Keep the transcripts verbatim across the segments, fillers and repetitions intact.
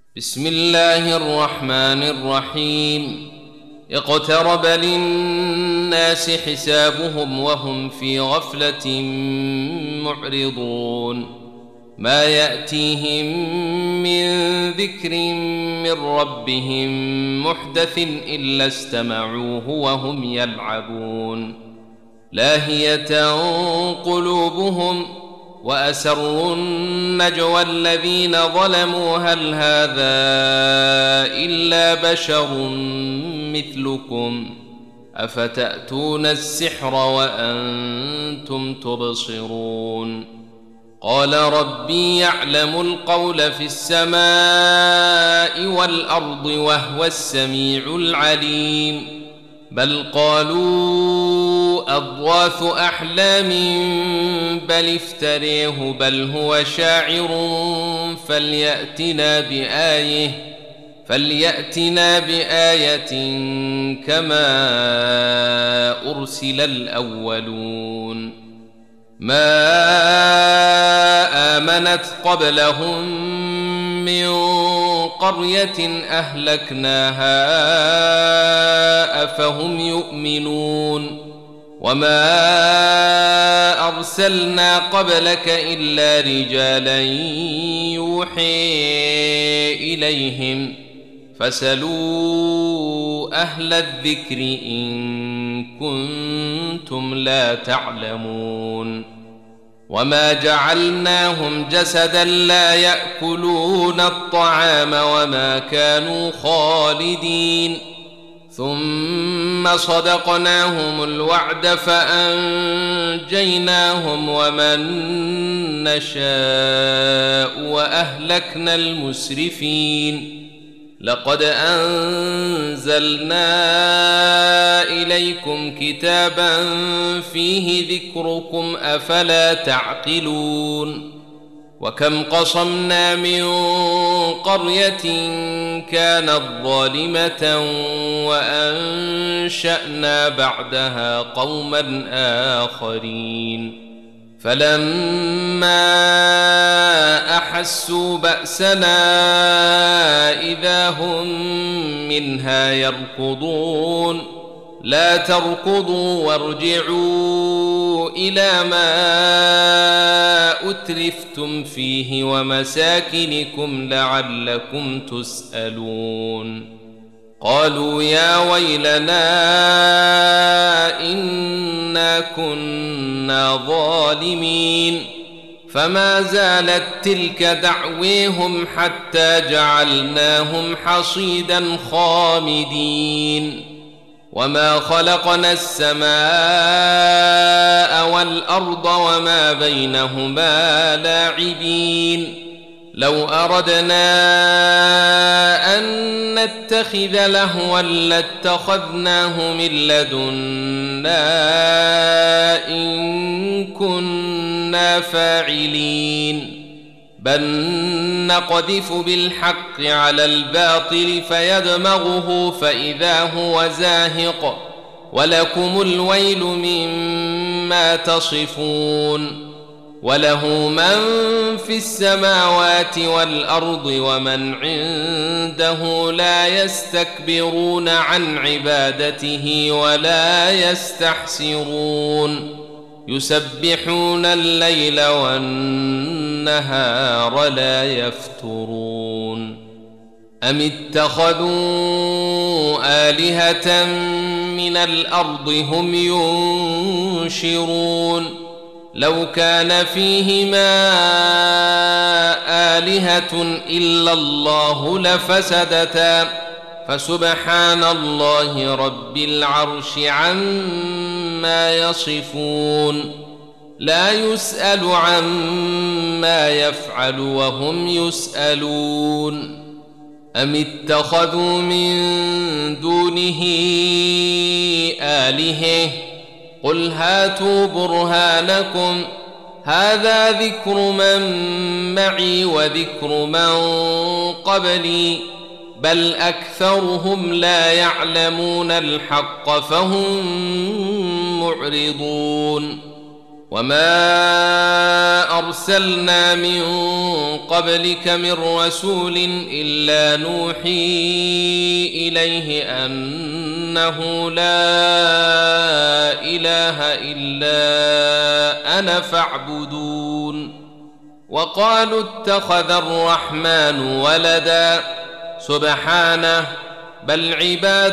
بسم الله الرحمن الرحيم. اقترب للناس حسابهم وهم في غفلة معرضون. ما يأتيهم من ذكر من ربهم محدث إلا استمعوه وهم يلعبون. لاهية قلوبهم وأسروا النجوى الذين ظلموا هل هذا إلا بشر مثلكم أفتأتون السحر وأنتم تبصرون. قال ربي يعلم القول في السماء والأرض وهو السميع العليم. بل قالوا أضغاث أحلام بل افتريه بل هو شاعر فليأتنا بآية فليأتنا بآية كما أرسل الأولون. ما آمنت قبلهم من قرية أهلكناها أفهم يؤمنون. وما أرسلنا قبلك إلا رجالا يوحي إليهم فاسألوا أهل الذكر إن كنتم لا تعلمون. وما جعلناهم جسدا لا يأكلون الطعام وما كانوا خالدين. ثم صدقناهم الوعد فأنجيناهم ومن نشاء وأهلكنا المسرفين. لقد أنزلنا إليكم كتابا فيه ذكركم أفلا تعقلون. وكم قصمنا من قرية كانت ظالمة وأنشأنا بعدها قوما آخرين. فلما أحسوا بأسنا إذا هم منها يركضون. لا تركضوا وارجعوا إلى ما أترفتم فيه ومساكنكم لعلكم تسألون. قالوا يا ويلنا إنا كنا ظالمين. فما زالت تلك دعويهم حتى جعلناهم حصيدا خامدين. وما خلقنا السماء والأرض وما بينهما لاعبين. لو أردنا أن نتخذ لهوا لاتخذناه من لدنا إن كنا فاعلين. بل نقذف بالحق على الباطل فيدمغه فإذا هو زاهق ولكم الويل مما تصفون. وله من في السماوات والأرض ومن عنده لا يستكبرون عن عبادته ولا يستحسرون. يسبحون الليل والنهار لا يفترون. أم اتخذوا آلهة من الأرض هم ينشرون. لو كان فيهما آلهة إلا الله لفسدتا فسبحان الله رب العرش عما يصفون. لا يسأل عما يفعل وهم يسألون. أم اتخذوا من دونه آلهة قل هاتوا برهانكم هذا ذكر من معي وذكر من قبلي بل أكثرهم لا يعلمون الحق فهم معرضون. وما أرسلنا من قبلك من رسول إلا نوحي إليه أنه لا إله إلا أنا فاعبدون وقالوا اتخذ الرحمن ولدا سبحانه بل عباد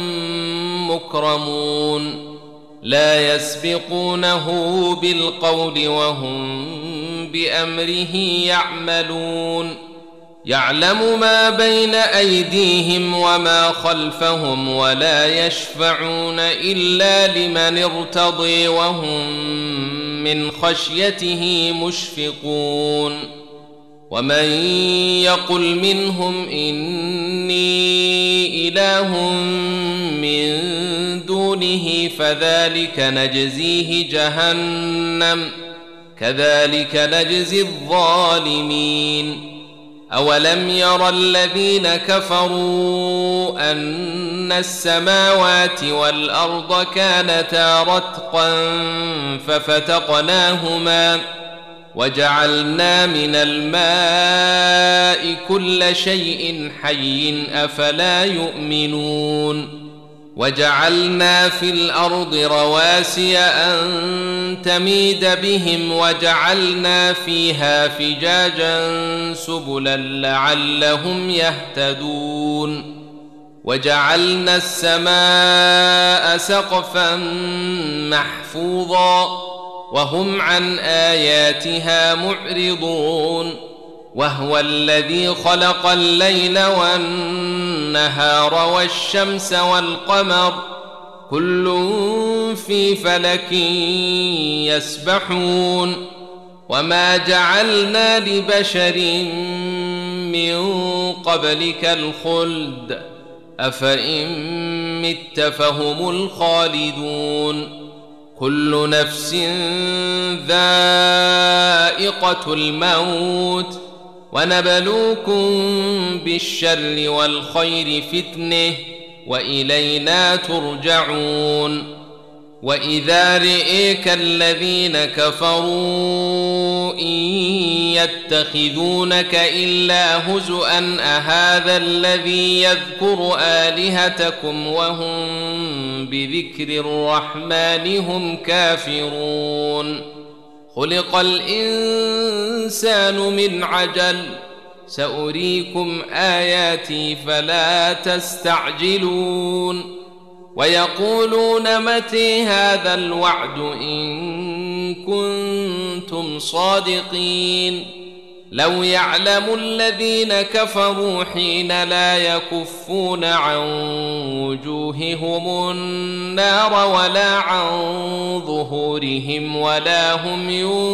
مكرمون لا يسبقونه بالقول وهم بأمره يعملون يعلم ما بين أيديهم وما خلفهم ولا يشفعون إلا لمن ارتضي وهم من خشيته مشفقون ومن يقل منهم إني إله من دونه فذلك نجزيه جهنم كذلك نجزي الظالمين أولم ير الذين كفروا أن السماوات والأرض كانتا رتقا ففتقناهما وجعلنا من الماء كل شيء حي أفلا يؤمنون وجعلنا في الأرض رواسي أن تميد بهم وجعلنا فيها فجاجا سبلا لعلهم يهتدون وجعلنا السماء سقفا محفوظا وهم عن آياتها معرضون وهو الذي خلق الليل والنهار والشمس والقمر كل في فلك يسبحون وما جعلنا لبشر من قبلك الخلد أفإن مت فهم الخالدون كل نفس ذائقة الموت ونبلوكم بالشر والخير فتنة وإلينا ترجعون وإذا رئيك الذين كفروا إن يتخذونك إلا هزؤا أهذا الذي يذكر آلهتكم وهم بذكر الرحمن هم كافرون خلق الإنسان من عجل سأريكم آياتي فلا تستعجلون ويقولون متى هذا الوعد إن كنتم صادقين لو يعلم الذين كفروا حين لا يكفون عن وجوههم النار ولا عن ظهورهم ولا هم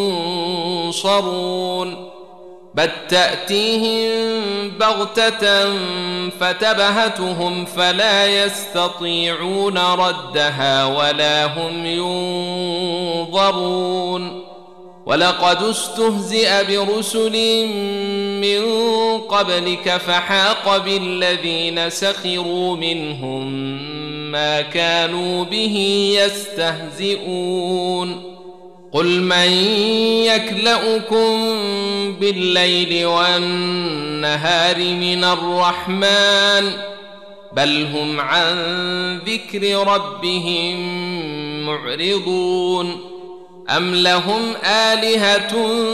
ينصرون بل تأتيهم بغتة فتبهتهم فلا يستطيعون ردها ولا هم ينظرون ولقد استهزئ برسل من قبلك فحاق بالذين سخروا منهم ما كانوا به يستهزئون قل من يكلؤكم بالليل والنهار من الرحمن بل هم عن ذكر ربهم معرضون أم لهم آلهة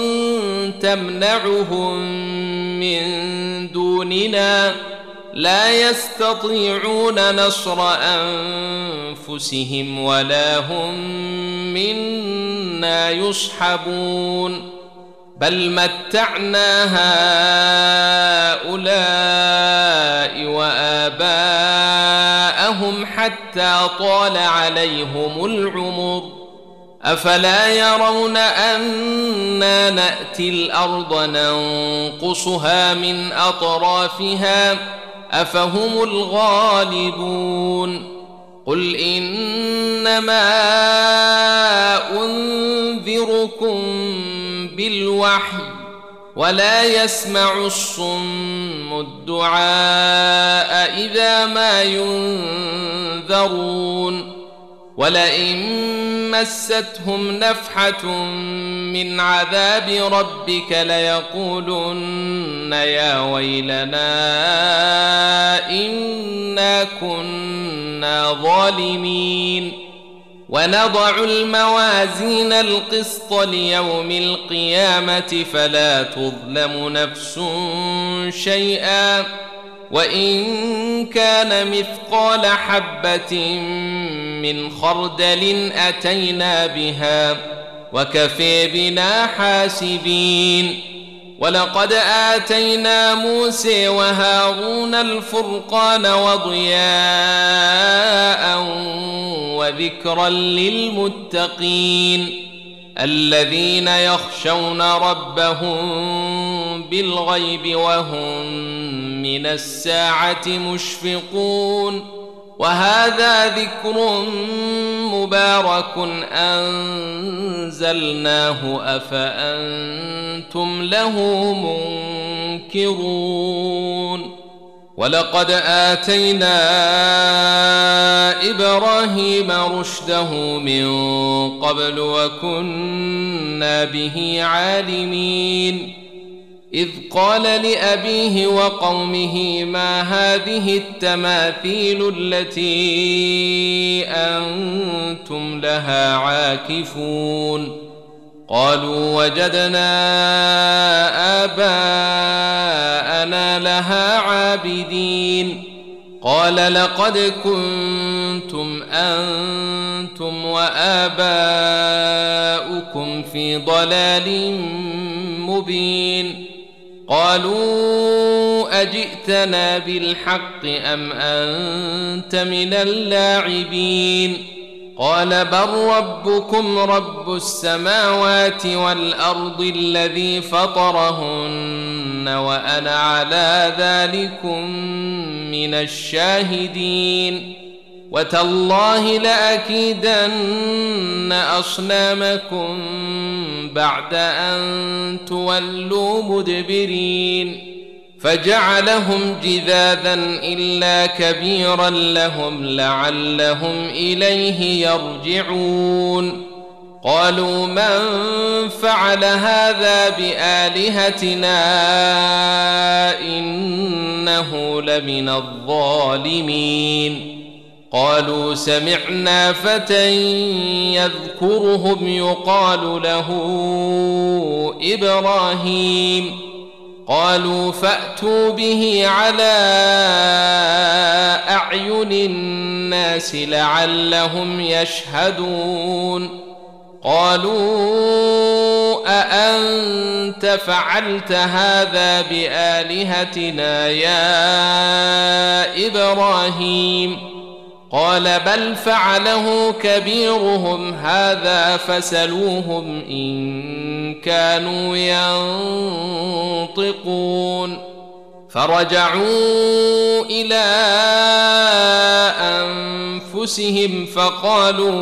تمنعهم من دوننا لا يستطيعون نصر أنفسهم ولا هم منا يصحبون بل متعنا هؤلاء وآباءهم حتى طال عليهم العمر أفلا يرون أنا نأتي الأرض ننقصها من أطرافها أفهم الغالبون قل إنما أنذركم بالوحي ولا يسمع الصم الدعاء إذا ما ينذرون ولئن مستهم نفحة من عذاب ربك ليقولن يا ويلنا إنا كنا ظالمين ونضع الموازين القسط ليوم القيامة فلا تظلم نفس شيئا وإن كان مثقال حبة من خردل أتينا بها وكفى بنا حاسبين ولقد آتينا موسى وهارون الفرقان وضياء وذكرا للمتقين الذين يخشون ربهم بالغيب وهم من الساعة مشفقون وهذا ذكر مبارك أنزلناه أفأنتم له منكرون ولقد آتينا إبراهيم رشده من قبل وكنا به عالمين إذ قال لأبيه وقومه ما هذه التماثيل التي أنتم لها عاكفون قالوا وجدنا آباءنا لها عابدين قال لقد كنتم أنتم وآباؤكم في ضلال مبين قالوا أجئتنا بالحق أم أنت من اللاعبين قال بل ربكم رب السماوات والأرض الذي فطرهن وأنا على ذلكم من الشاهدين وتالله لأكيدن أصنامكم بعد أن تولوا مدبرين فجعلهم جذاذا إلا كبيرا لهم لعلهم إليه يرجعون قالوا من فعل هذا بآلهتنا إنه لمن الظالمين قالوا سمعنا فتى يذكرهم يقال له إبراهيم قالوا فأتوا به على أعين الناس لعلهم يشهدون قالوا أأنت فعلت هذا بآلهتنا يا إبراهيم قال بل فعله كبيرهم هذا فسلوهم إن كانوا ينطقون فرجعوا إلى أنفسهم فقالوا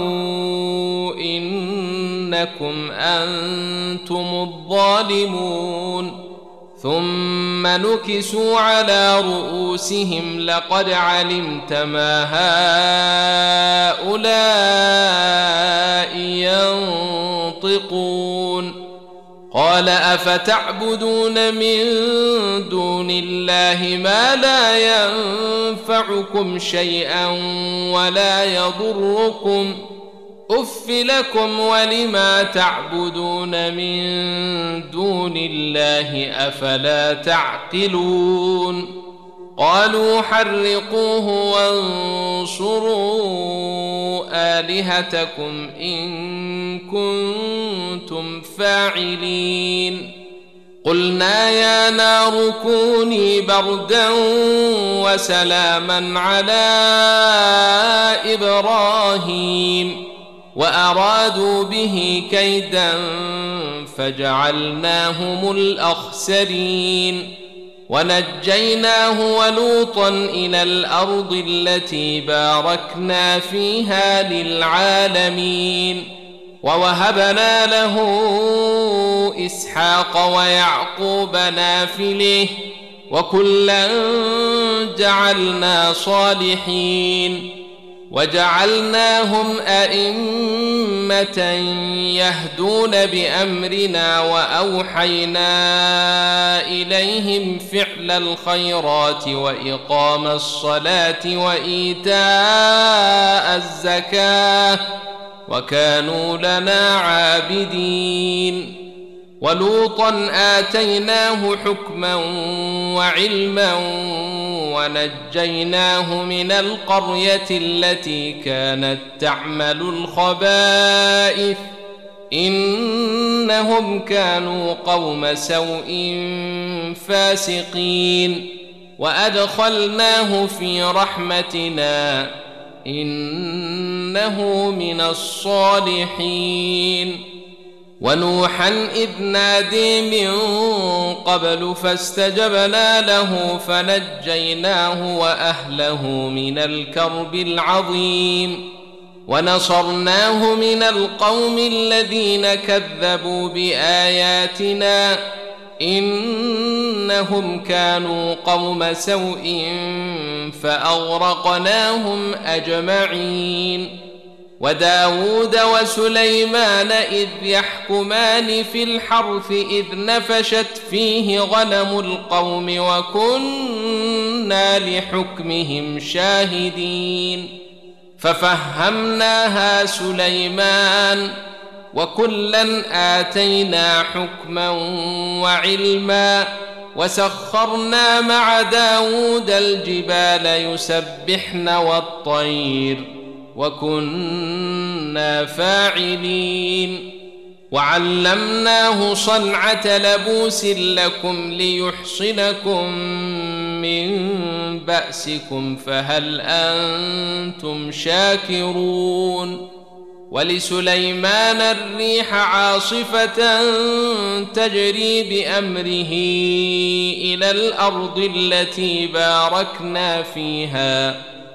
إنكم أنتم الظالمون ثم نكسوا على رؤوسهم لقد علمت ما هؤلاء ينطقون قال أفتعبدون من دون الله ما لا ينفعكم شيئا ولا يضركم أف لكم ولما تعبدون من دون الله أفلا تعقلون قالوا حرقوه وانصروا آلهتكم إن كنتم فاعلين قلنا يا نار كوني بردا وسلاما على إبراهيم وأرادوا به كيدا فجعلناهم الأخسرين ونجيناه ولوطا إلى الأرض التي باركنا فيها للعالمين ووهبنا له إسحاق ويعقوب نافلة وكلا جعلنا صالحين وجعلناهم أئمة يهدون بأمرنا وأوحينا إليهم فعل الخيرات وإقام الصلاة وإيتاء الزكاة وكانوا لنا عابدين. ولوطا آتيناه حكما وعلما ونجيناه من القرية التي كانت تعمل الخبائث إنهم كانوا قوم سوء فاسقين. وأدخلناه في رحمتنا إنه من الصالحين. ونوحا إذ نادي من قبل فاستجبنا له فنجيناه وأهله من الكرب العظيم ونصرناه من القوم الذين كذبوا بآياتنا إنهم كانوا قوم سوء فأغرقناهم أجمعين. وداود وسليمان إذ يحكمان في الحرث إذ نفشت فيه غنم القوم وكنا لحكمهم شاهدين. ففهمناها سليمان وكلا آتينا حكما وعلما وسخرنا مع داود الجبال يسبحن والطير وكنا فاعلين. وعلمناه صنعة لبوس لكم ليحصنكم من بأسكم فهل أنتم شاكرون. ولسليمان الريح عاصفة تجري بأمره إلى الأرض التي باركنا فيها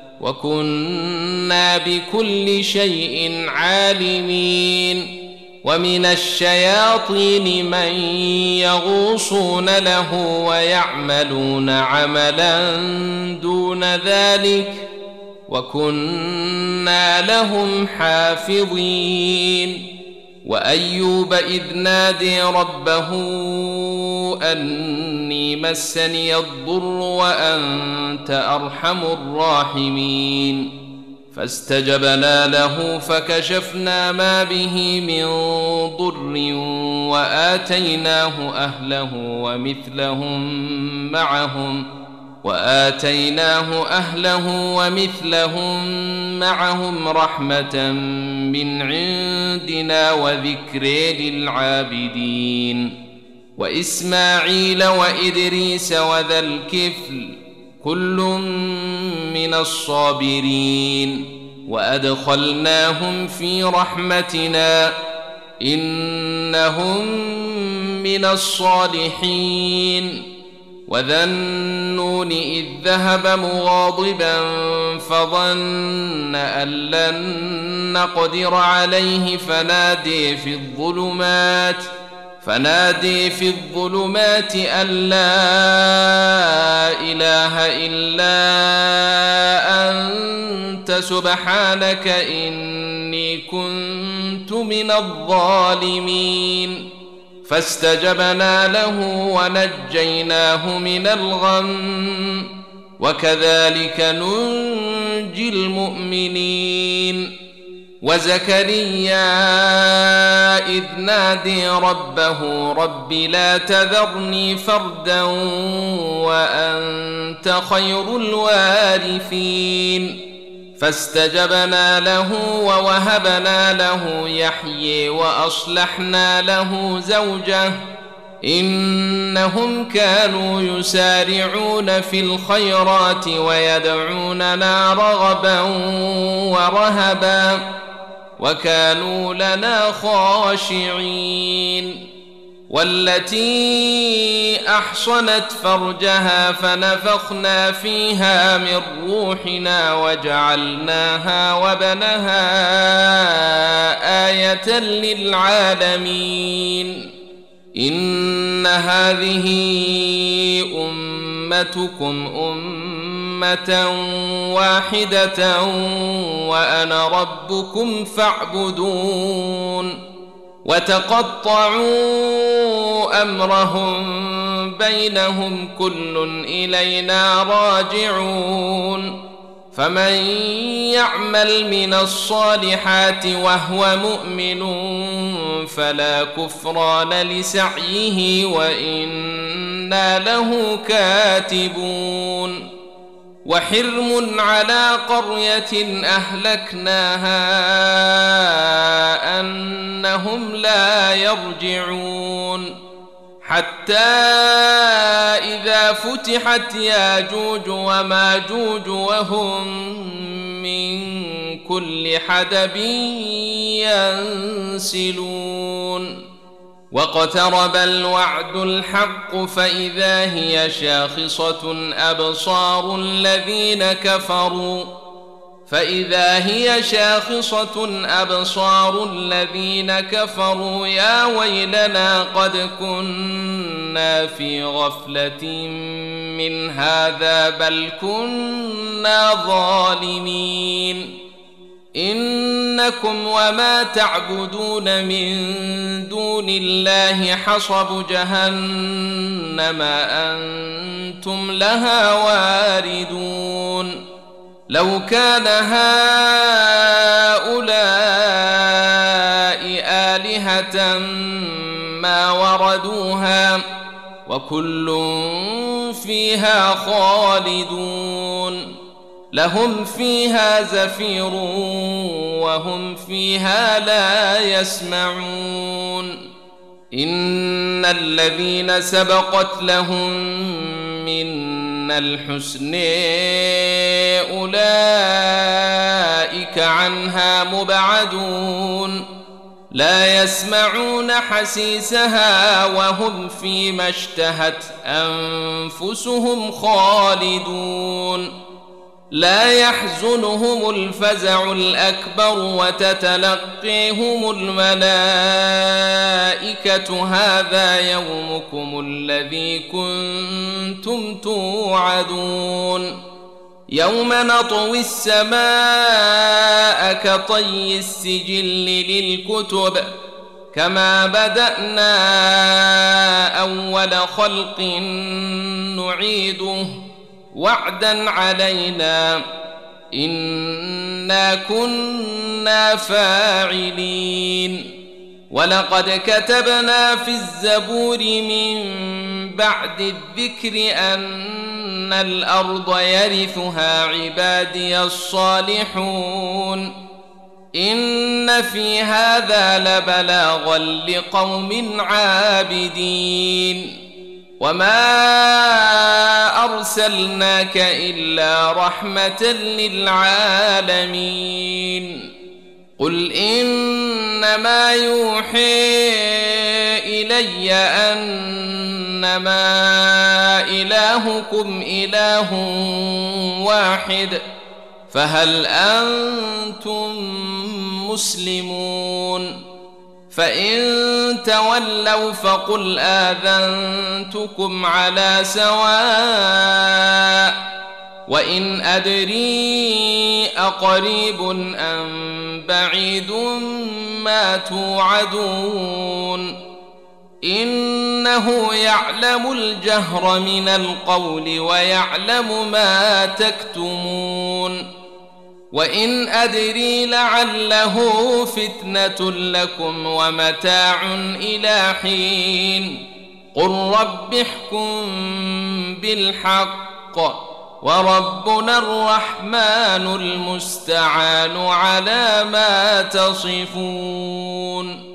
وكنا بكل شيء عالمين. ومن الشياطين من يغوصون له ويعملون عملا دون ذلك وكنا لهم حافظين. وأيوب إذ نادي ربه أني مسني الضر وأنت أرحم الراحمين فاستجبنا له فكشفنا ما به من ضر وآتيناه أهله ومثلهم معهم وآتيناه أهله ومثلهم معهم رحمة من عندنا وذكر للعابدين. وإسماعيل وإدريس وذا الكفل كل من الصابرين وأدخلناهم في رحمتنا إنهم من الصالحين. وذا النون إذ ذهب مغاضبا فظن أن لن نقدر عليه فنادي في الظلمات فنادي في الظلمات أن لا إله إلا أنت سبحانك إني كنت من الظالمين. فاستجبنا له ونجيناه من الغم وكذلك ننجي المؤمنين. وزكريا إذ نادي ربه رب لا تذرني فردا وأنت خير الوارثين فاستجبنا له ووهبنا له يحيى وأصلحنا له زوجه إنهم كانوا يسارعون في الخيرات ويدعوننا رغبا ورهبا وكانوا لنا خاشعين. والتي أحصنت فرجها فنفخنا فيها من روحنا وجعلناها وبنها آية للعالمين. إن هذه أمتكم أمة أمة واحدة وأنا ربكم فاعبدون وتقطعوا أمرهم بينهم كل إلينا راجعون فمن يعمل من الصالحات وهو مؤمن فلا كفران لسعيه وإنا له كاتبون وحرم على قرية أهلكناها أنهم لا يرجعون حتى إذا فتحت ياجوج وماجوج وهم من كل حدب ينسلون واقترب الوعد الحق فإذا هي شاخصة أبصار الذين كفروا فإذا هي شاخصة أبصار الذين كفروا يا ويلنا قد كنا في غفلة من هذا بل كنا ظالمين إنكم وما تعبدون من دون الله حصب جهنم أنتم لها واردون لو كان هؤلاء آلهة ما وردوها وكل فيها خالدون لهم فيها زفير وهم فيها لا يسمعون إن الذين سبقت لهم منا الحسن أولئك عنها مبعدون لا يسمعون حسيسها وهم فيما اشتهت أنفسهم خالدون لا يحزنهم الفزع الأكبر وتتلقيهم الملائكة هذا يومكم الذي كنتم توعدون يوم نطوي السماء كطي السجل للكتب كما بدأنا أول خلق نعيده وعدا علينا إنا كنا فاعلين ولقد كتبنا في الزبور من بعد الذكر أن الأرض يرثها عبادي الصالحون إن في هذا لبلاغا لقوم عابدين وما أرسلناك إلا رحمة للعالمين قل إنما يوحي إلي أنما إلهكم إله واحد فهل أنتم مسلمون فإن تولوا فقل آذنتكم على سواء وإن أدري أقريب أم بعيد ما توعدون إنه يعلم الجهر من القول ويعلم ما تكتمون وإن أدري لعله فتنة لكم ومتاع إلى حين قل رب احكم بالحق وربنا الرحمن المستعان على ما تصفون.